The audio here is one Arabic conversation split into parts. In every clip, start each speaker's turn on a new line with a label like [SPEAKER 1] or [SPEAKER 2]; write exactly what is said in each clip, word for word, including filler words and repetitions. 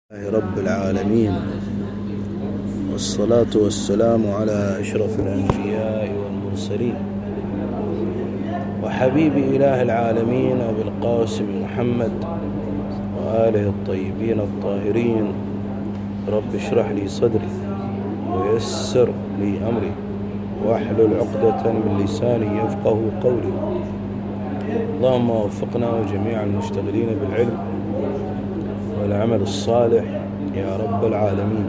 [SPEAKER 1] رب العالمين، والصلاة والسلام على أشرف الأنبياء والمرسلين وحبيب إله العالمين أبي القاسم محمد وآله الطيبين الطاهرين. رب اشرح لي صدري ويسر لي أمري واحلل عقدة من لساني يفقه قولي. اللهم وفقنا وجميع المشتغلين بالعلم والعمل الصالح يا رب العالمين.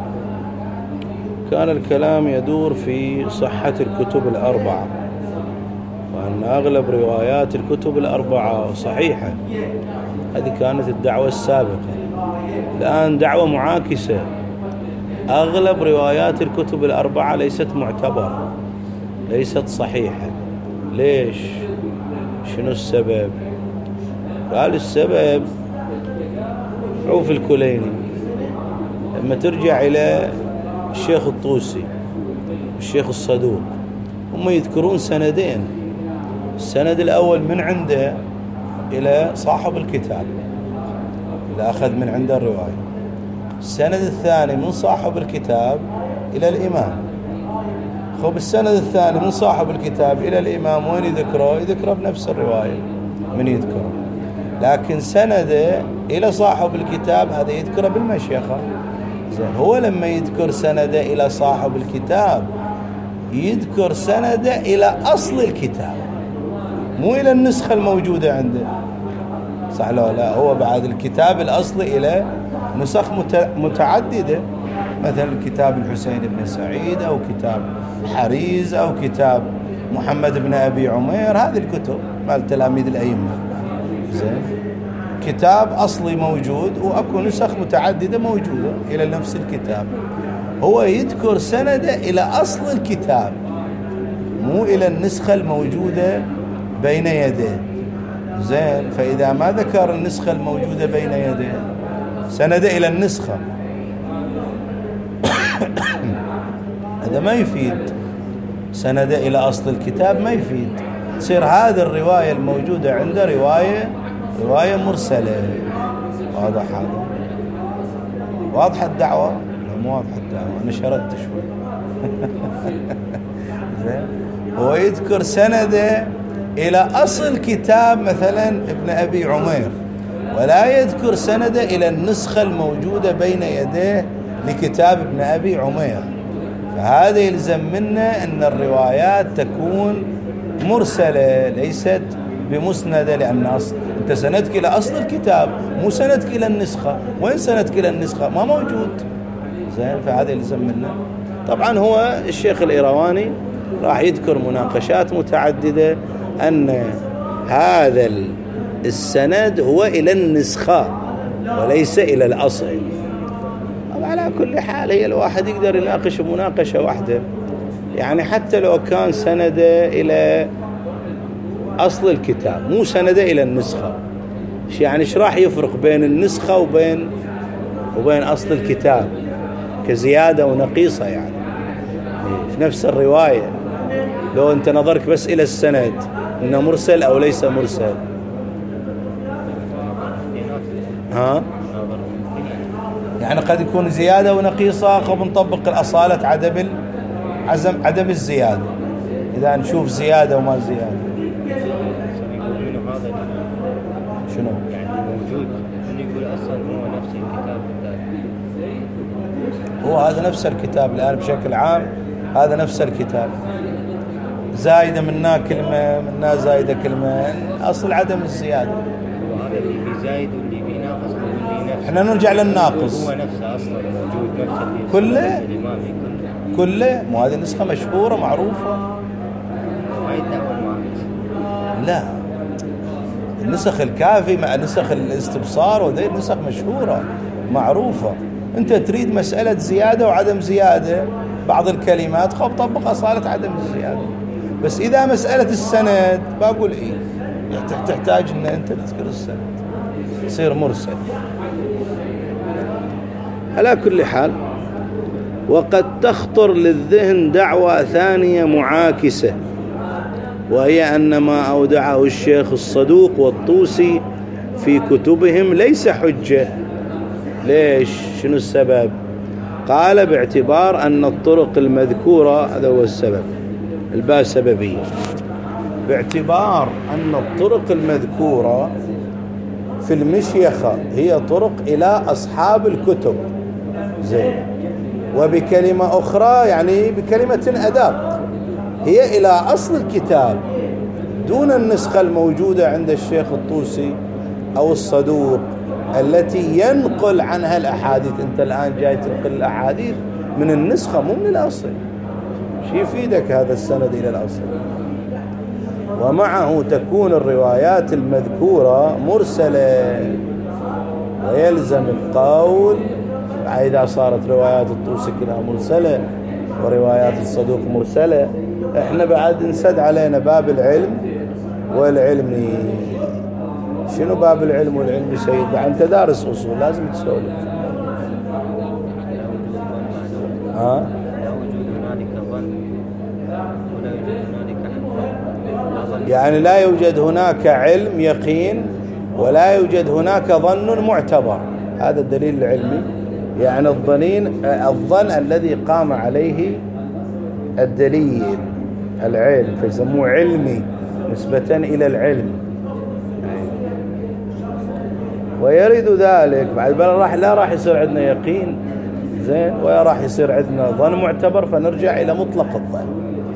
[SPEAKER 1] كان الكلام يدور في صحة الكتب الأربعة، وأن أغلب روايات الكتب الأربعة صحيحة. هذه كانت الدعوة السابقة. الآن دعوة معاكسة، أغلب روايات الكتب الأربعة ليست معتبرة، ليست صحيحة. ليش؟ شنو السبب؟ قال السبب عوف الكليني لما ترجع إلى الشيخ الطوسي والشيخ الصدوق هم يذكرون سندين. السند الأول من عنده إلى صاحب الكتاب اللي أخذ من عنده الرواية. السند الثاني من صاحب الكتاب إلى الإمام. خب السند الثاني من صاحب الكتاب إلى الإمام وين يذكره؟ يذكره بنفس الرواية من يذكره، لكن سنده إلى صاحب الكتاب هذا يذكره بالمشيخة. زين، هو لما يذكر سنده إلى صاحب الكتاب يذكر سنده إلى أصل الكتاب، مو إلى النسخة الموجودة عنده. صح لا لا؟ هو بعد الكتاب الأصلي إلى نسخ متعددة، مثلا كتاب الحسين بن سعيد أو كتاب حريز أو كتاب محمد بن أبي عمير، هذه الكتب مال تلاميذ الأئمة. زين، كتاب أصلي موجود وأكو نسخ متعددة موجودة إلى نفس الكتاب. هو يذكر سنده إلى أصل الكتاب مو إلى النسخة الموجودة بين يديه. زين، فإذا ما ذكر النسخة الموجودة بين يديه سنده إلى النسخة هذا ما يفيد. سنده إلى أصل الكتاب ما يفيد. تصير هذه الرواية الموجودة عنده رواية رواية مرسلة. واضح هذا؟ واضحة الدعوة؟ لا مو واضحة الدعوة، أنا شردت شوي. زين، هو يذكر سنده إلى أصل كتاب مثلا ابن أبي عمير، ولا يذكر سنده إلى النسخة الموجودة بين يديه لكتاب ابن أبي عمير. فهذا يلزم منا أن الروايات تكون مرسلة ليست بمسندة، لأن أصل أنت سندك إلى أصل الكتاب مو سندك إلى النسخة. وين سندك إلى النسخة؟ ما موجود. زين، فهذا يلزم منا. طبعا هو الشيخ الإيرواني راح يذكر مناقشات متعددة أن هذا السند هو إلى النسخة وليس إلى الأصل. على كل حال هي الواحد يقدر يناقش مناقشة واحدة، يعني حتى لو كان سنده إلى أصل الكتاب مو سنده إلى النسخة، يعني إيش راح يفرق بين النسخة وبين وبين أصل الكتاب كزيادة ونقيصة؟ يعني في نفس الرواية لو أنت نظرك بس إلى السند إنه مرسل أو ليس مرسل. ها؟ يعني قد يكون زيادة ونقيصة. خب نطبق الأصالة عدم عزم عدم الزيادة. إذا نشوف زيادة وما زيادة شنو؟
[SPEAKER 2] يعني موجود من يقول أصلا هو نفس الكتاب الثاني.
[SPEAKER 1] هو هذا نفس الكتاب الآن بشكل عام، هذا نفس الكتاب، زايدة منا كلمة منا زايدة كلمة، أصل عدم الزيادة.
[SPEAKER 2] وهذا اللي بيزايد واللي بيناقص واللي نفسه.
[SPEAKER 1] احنا نرجع للناقص.
[SPEAKER 2] هو نفسه أصلا موجود نفس اللي
[SPEAKER 1] كله
[SPEAKER 2] الإمام كله
[SPEAKER 1] كله مو هذه نسخة مشهورة معروفة.
[SPEAKER 2] ما يدعون معاكس.
[SPEAKER 1] لا، النسخ الكافي مع نسخ الاستبصار وذي نسخ مشهورة معروفة. انت تريد مسألة زيادة وعدم زيادة بعض الكلمات، خب طبق أصالة عدم الزيادة. بس إذا مسألة السند بقول إيه تحتاج ان انت تذكر السند، يصير مرسل. على كل حال، وقد تخطر للذهن دعوة ثانية معاكسة، وهي أن ما أودعه الشيخ الصدوق والطوسي في كتبهم ليس حجة، ليش؟ شنو السبب؟ قال باعتبار أن الطرق المذكورة، هذا هو السبب، الباء سببية، باعتبار أن الطرق المذكورة في المشيخة هي طرق إلى أصحاب الكتب، زين، وبكلمة أخرى يعني بكلمة أدق هي إلى أصل الكتاب دون النسخة الموجودة عند الشيخ الطوسي أو الصدوق التي ينقل عنها الأحاديث. أنت الآن جاي تنقل الأحاديث من النسخة مو من الأصل، شو يفيدك هذا السند إلى الأصل؟ ومعه تكون الروايات المذكورة مرسلة، ويلزم القول إذا صارت روايات الطوسي كلها مرسلة وروايات الصدوق مرسلة، احنا بعد نسد علينا باب العلم والعلمي. شنو باب العلم والعلمي سيد؟ بعد انت دارس اصول لازم تسولف. ها؟ يعني لا يوجد هناك علم يقين ولا يوجد هناك ظن معتبر، هذا الدليل العلمي. يعني الظنين الظن الذي قام عليه الدليل العلم فيسموه علمي نسبة إلى العلم. ويرد ذلك بعد بل راح لا راح يصير عندنا يقين، زين، ولا راح يصير عندنا ظن معتبر، فنرجع إلى مطلق الظن.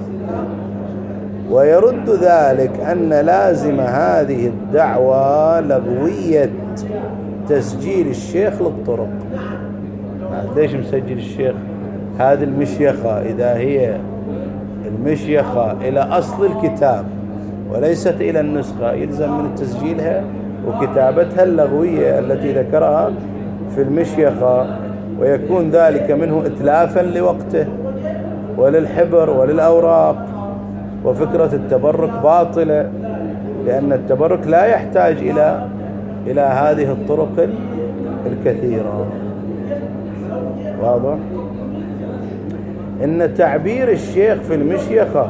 [SPEAKER 1] ويرد ذلك أن لازم هذه الدعوة لغوية تسجيل الشيخ للطرق. ليش مسجل الشيخ هذه المشيخة إذا هي المشيخة إلى أصل الكتاب وليست إلى النسخة؟ يلزم من تسجيلها وكتابتها اللغوية التي ذكرها في المشيخة، ويكون ذلك منه إتلافا لوقته وللحبر وللأوراق. وفكرة التبرك باطلة، لأن التبرك لا يحتاج إلى إلى هذه الطرق الكثيرة. واضح؟ إن تعبير الشيخ في المشيخة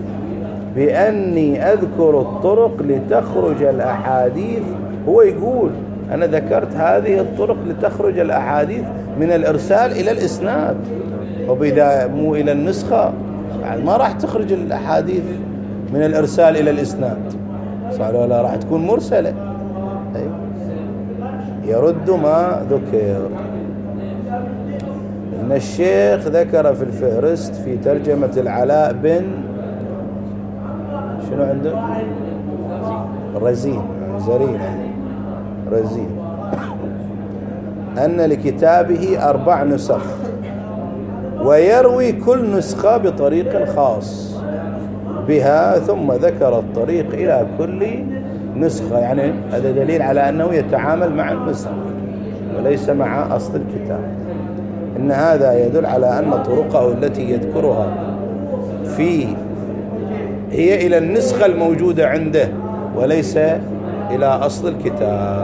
[SPEAKER 1] بأني أذكر الطرق لتخرج الأحاديث، هو يقول أنا ذكرت هذه الطرق لتخرج الأحاديث من الإرسال إلى الإسناد، وبإذا مو إلى النسخة ما راح تخرج الأحاديث من الإرسال إلى الإسناد، صار ولا راح تكون مرسلة. يرد ما ذكر. إن الشيخ ذكر في الفهرست في ترجمة العلاء بن شنو عنده؟ رزين، زرين رزين، أن لكتابه أربع نسخ ويروي كل نسخة بطريق خاص بها، ثم ذكر الطريق إلى كل نسخة. يعني هذا دليل على أنه يتعامل مع النسخ وليس مع أصل الكتاب. إن هذا يدل على أن طرقه التي يذكرها في هي إلى النسخة الموجودة عنده وليس إلى أصل الكتاب.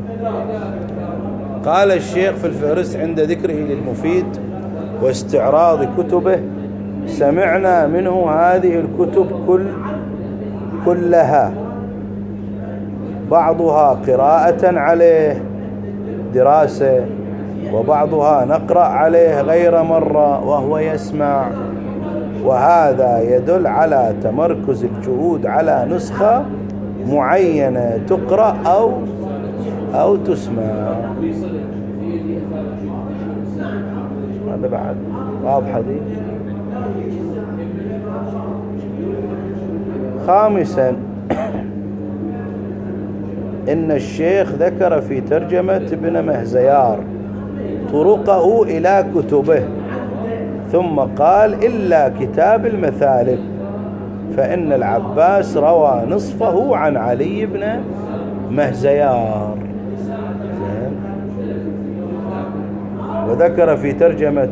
[SPEAKER 1] قال الشيخ في الفهرست عند ذكره للمفيد واستعراض كتبه: سمعنا منه هذه الكتب كل كلها، بعضها قراءة عليه دراسة، وبعضها نقرأ عليه غير مرة وهو يسمع، وهذا يدل على تمركز الجهود على نسخة معينة تقرأ أو أو تسمع. هذا بعد واضحة دي. خامسا، إن الشيخ ذكر في ترجمة ابن مهزيار طرقه إلى كتبه، ثم قال: إلا كتاب المثالب فإن العباس روى نصفه عن علي بن مهزيار. وذكر في ترجمة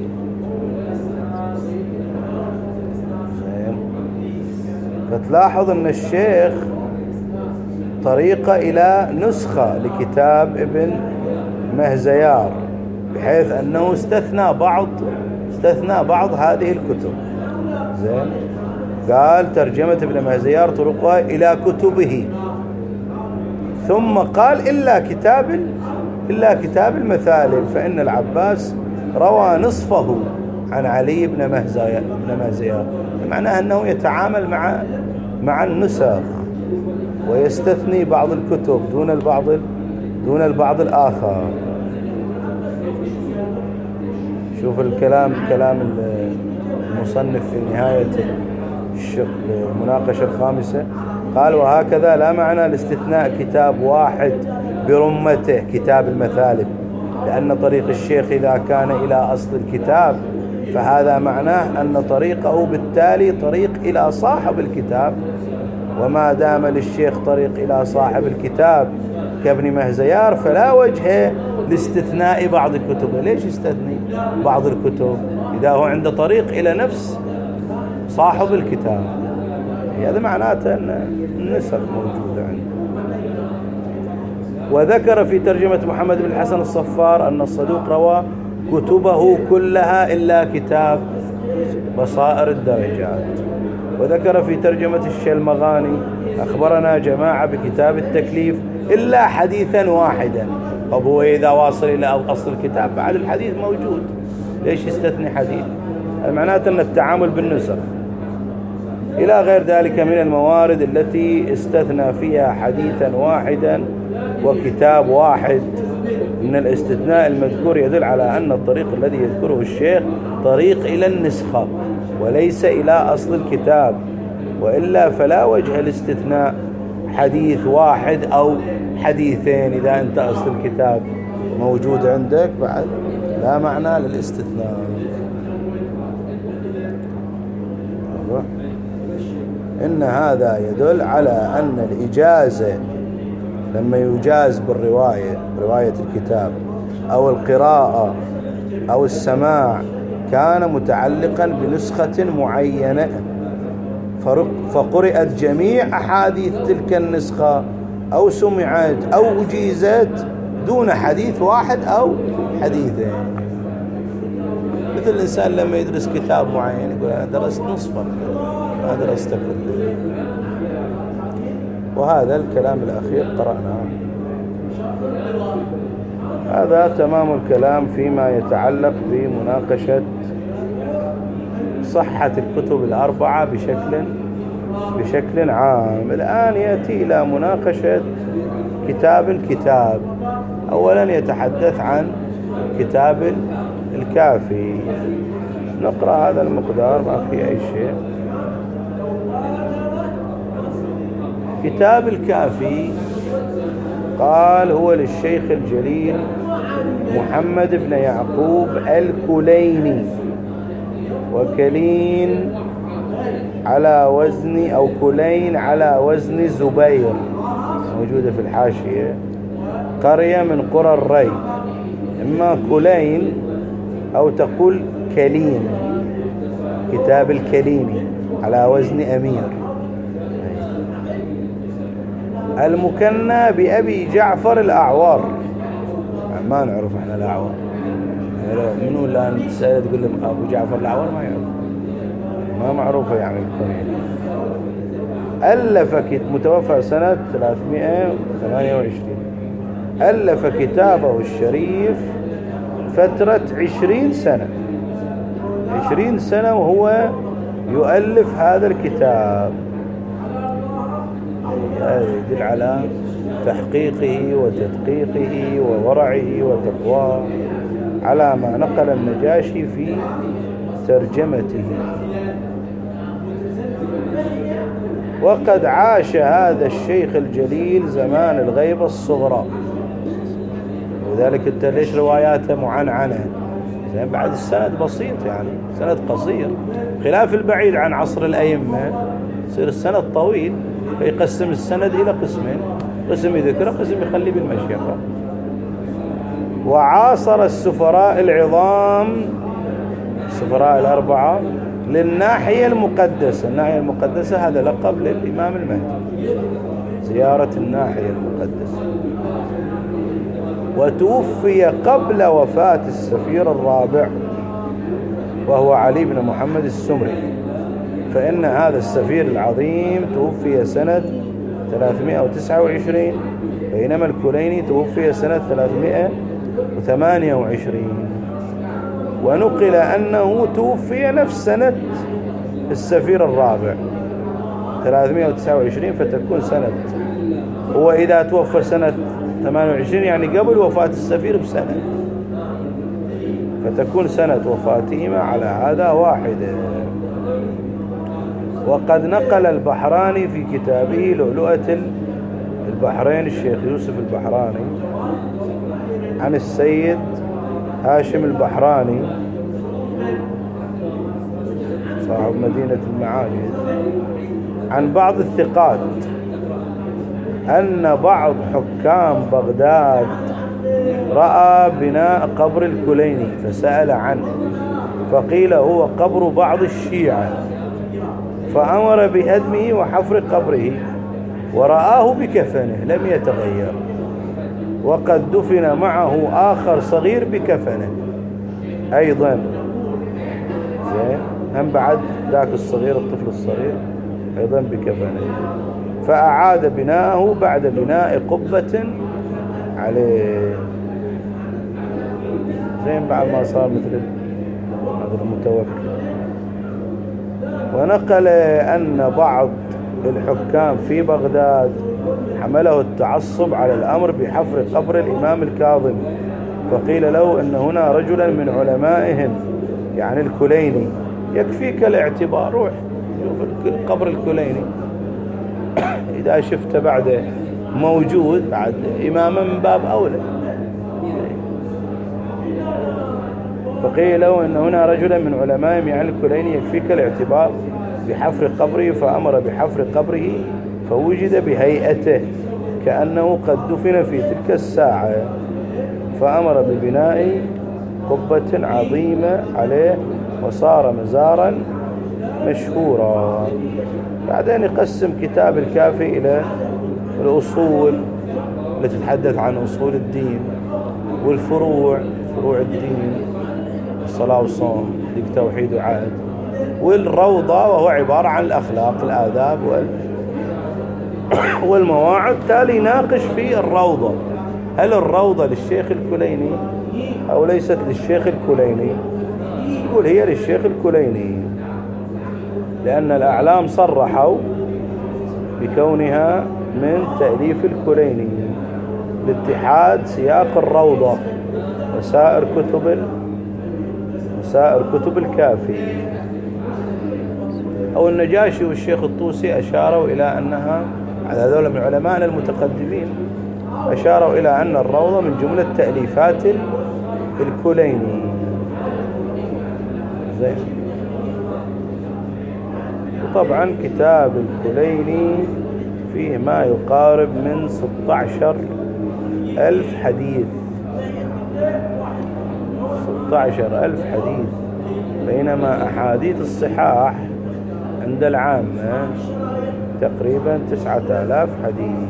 [SPEAKER 1] فتلاحظ أن الشيخ طريقة إلى نسخة لكتاب ابن مهزيار، بحيث أنه استثنى بعض استثنى بعض هذه الكتب. زين، قال ترجمة ابن مهزيار طرقها إلى كتبه، ثم قال إلا كتاب إلا كتاب المثالب، فإن العباس روى نصفه عن علي بن مهزيار بن مهزيار معناه أنه يتعامل مع مع النسخ ويستثني بعض الكتب دون البعض دون البعض الآخر. شوف الكلام كلام المصنف في نهاية المناقشة الخامسة، قال: وهكذا لا معنى لاستثناء كتاب واحد برمته كتاب المثالب، لأن طريق الشيخ إذا كان إلى أصل الكتاب فهذا معناه أن طريقه بالتالي طريق إلى صاحب الكتاب، وما دام للشيخ طريق إلى صاحب الكتاب كابن مهزيار فلا وجه لاستثناء بعض الكتب. ليش يستثني بعض الكتب إذا هو عنده طريق إلى نفس صاحب الكتاب؟ هذا معناته أن النسخ موجودة عنده. وذكر في ترجمة محمد بن الحسن الصفار أن الصدوق روى كتبه كلها إلا كتاب بصائر الدرجات. وذكر في ترجمة الشلمغاني: أخبرنا جماعة بكتاب التكليف إلا حديثا واحدا. طب هو إذا واصل إلى أصل الكتاب بعد الحديث موجود، ليش يستثني حديث؟ معناته أن التعامل بالنسخ. إلى غير ذلك من الموارد التي استثنى فيها حديثا واحدا وكتاب واحد. من الاستثناء المذكور يدل على أن الطريق الذي يذكره الشيخ طريق إلى النسخة وليس إلى أصل الكتاب، وإلا فلا وجه لاستثناء حديث واحد أو حديثين إذا أنت أصل الكتاب موجود عندك، بعد لا معنى للاستثناء. إن هذا يدل على أن الإجازة لما يجاز بالرواية رواية الكتاب أو القراءة أو السماع كان متعلقا بنسخة معينة فقرأت جميع أحاديث تلك النسخة أو سمعت أو أجيزت دون حديث واحد أو حديثين. مثل الإنسان لما يدرس كتاب معين يقول أنا درست نصفه ما درست كله. وهذا الكلام الأخير قرأناه. هذا تمام الكلام فيما يتعلق بمناقشة صحة الكتب الأربعة بشكل بشكل عام. الآن يأتي إلى مناقشة كتاب كتاب. أولا يتحدث عن كتاب الكافي. نقرأ هذا المقدار ما في أي شيء. كتاب الكافي قال: هو للشيخ الجليل محمد بن يعقوب الكليني، وكلين على وزن أو كلين على وزن زبير، موجودة في الحاشية، قرية من قرى الري. إما كلين أو تقول كلين. كتاب الكليني على وزن أمير. المكنى بأبي جعفر الأعور. ما نعرف احنا الأعور منو اللي نتسأل تقول لهم أبو جعفر الأعور ما يعرف، ما معروفة يعني الكنية. ألف متوفى سنة ثلاثمائة وثمانية وعشرين. ألف كتابه الشريف فترة عشرين سنة عشرين سنة وهو يؤلف هذا الكتاب. هذا يدل على تحقيقه وتدقيقه وورعه وتقواه، على ما نقل النجاشي في ترجمته. وقد عاش هذا الشيخ الجليل زمان الغيبة الصغرى، وذلك انت ليش رواياته معنعنة؟ زين بعد السند بسيط يعني سند قصير، خلاف البعيد عن عصر الأئمة يصير السند طويل فيقسم السند إلى قسمين، قسم يذكره قسم يخليه بالمشيخة. وعاصر السفراء العظام السفراء الأربعة للناحية المقدسة. الناحية المقدسة هذا لقب للإمام المهدي، زيارة الناحية المقدسة. وتوفي قبل وفاة السفير الرابع وهو علي بن محمد السمري، فإن هذا السفير العظيم توفي سنة ثلاثمائة وتسعة وعشرين، بينما الكليني توفي سنة ثلاثمائة وثمانية وعشرين. ونقل أنه توفي نفس سنة السفير الرابع ثلاثمائة وتسعة وعشرين، فتكون سنة، هو إذا توفى سنة ثمانية وعشرين يعني قبل وفاة السفير بسنة، فتكون سنة وفاتهما على هذا واحدة. وقد نقل البحراني في كتابه لؤلؤة البحرين الشيخ يوسف البحراني عن السيد هاشم البحراني صاحب مدينة المعاجز عن بعض الثقات أن بعض حكام بغداد رأى بناء قبر الكليني فسأل عنه، فقيل هو قبر بعض الشيعة، فأمر بهدمه وحفر قبره، ورآه بكفنه لم يتغير، وقد دفن معه آخر صغير بكفنه أيضا. زين، هم بعد ذاك الصغير الطفل الصغير أيضا بكفنه، فأعاد بناءه بعد بناء قبة عليه. زين، بعد ما صار مثل هذا المتوكل. ونقل أن بعض الحكام في بغداد حمله التعصب على الأمر بحفر قبر الإمام الكاظم، فقيل له أن هنا رجلا من علمائهم يعني الكليني يكفيك الاعتبار، روح شوف قبر الكليني إذا شفت بعد موجود بعد إماما من باب أولى. فقيل له أن هنا رجلا من علمائهم يعني الكليني يكفيك الاعتبار بحفر قبره، فأمر بحفر قبره فوجد بهيئته كأنه قد دفن في تلك الساعة، فأمر ببناء قبة عظيمة عليه وصار مزارا مشهورا. بعدين يقسم كتاب الكافي إلى الأصول التي تتحدث عن أصول الدين، والفروع فروع الدين الصلاة والصوم ذيك توحيد وعهد، والروضة وهو عبارة عن الأخلاق الآداب والمواعظ. تالي ناقش في الروضة، هل الروضة للشيخ الكليني أو ليست للشيخ الكليني؟ يقول هي للشيخ الكليني، لأن الأعلام صرحوا بكونها من تأليف الكليني لاتحاد سياق الروضة وسائر كتب وسائر كتب الكافي. أو النجاشي والشيخ الطوسي أشاروا إلى أنها، على هذول من علماء المتقدمين، أشاروا إلى أن الروضة من جملة تأليفات الكليني. زين. وطبعا كتاب الكليني فيه ما يقارب من ستة عشر ألف حديث، ستة عشر ألف حديث، بينما أحاديث الصحاح عند العامة تقريبا تسعة آلاف حديث.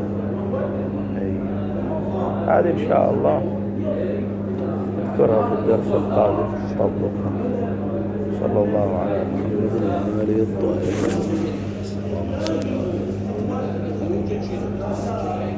[SPEAKER 1] هذه إن شاء الله نذكرها في الدرس القادم نطبقها. صلى الله على محمد وعلى آله الطاهرين.